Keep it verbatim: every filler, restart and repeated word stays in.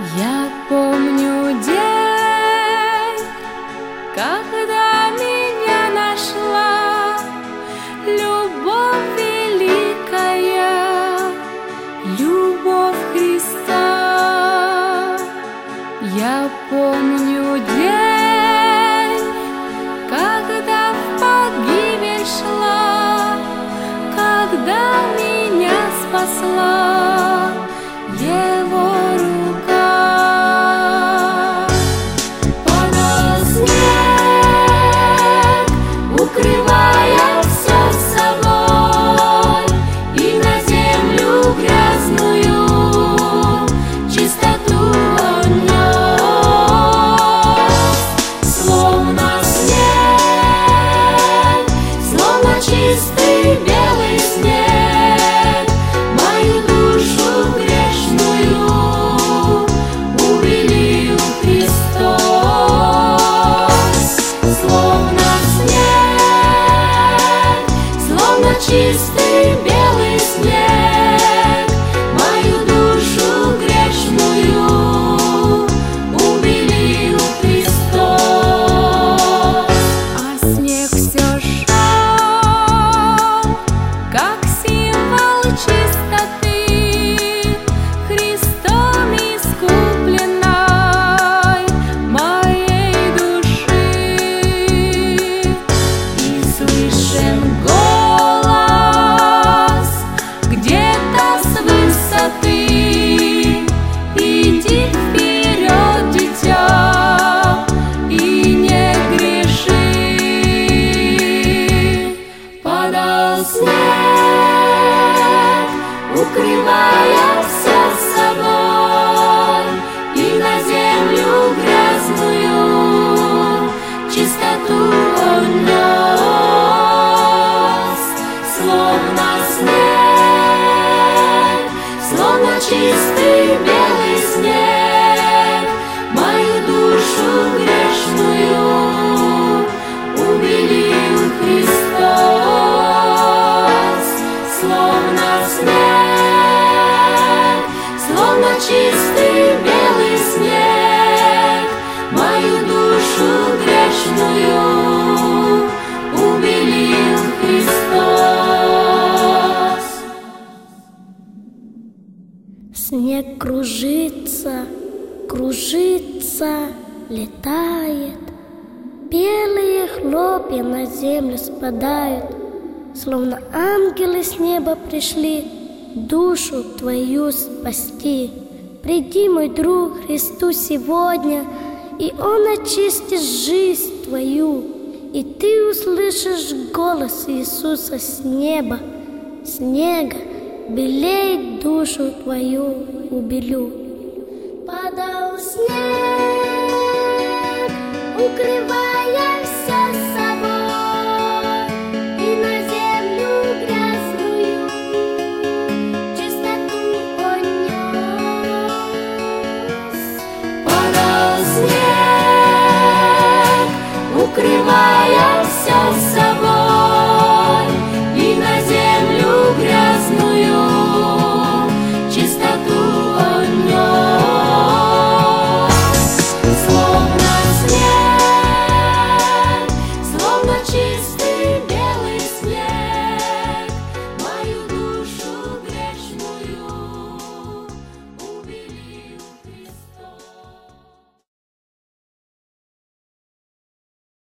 Я помню день, когда меня нашла любовь великая, любовь Христа. Я помню день, когда в погибель шла, когда меня спасла Его рука. Падал снег, укрывая все собой, и на землю грязную чистоту он нес. Словно снег, словно чистый белый снег, мою душу грешную убелил Христос. Словно снег, словно чистый белый снег, мою душу грешную убелил Христос. А снег все шел, как символ чистоты, Христом искупленной моей души. И слышен голос где-то с высоты: иди вперед, дитя, и не греши. Падал снег, укрывая все собой, и на землю грязную чистоту он нес. Словно снег, словно чистый белый снег, мою душу грешную убелил Христос. Словно снег, словно чистый белый снег, мою душу грешную убелил Христос. Снег кружится, кружится, летает, белые хлопья на землю спадают, словно ангелы с неба пришли душу твою спасти. Приди, мой друг, Христу сегодня, и Он очистит жизнь твою, и ты услышишь голос Иисуса с неба. Снега белеет душу твою убелю. Падал снег, укрывая все собой, и на землю грязную чистоту он нес. Падал снег, укрывая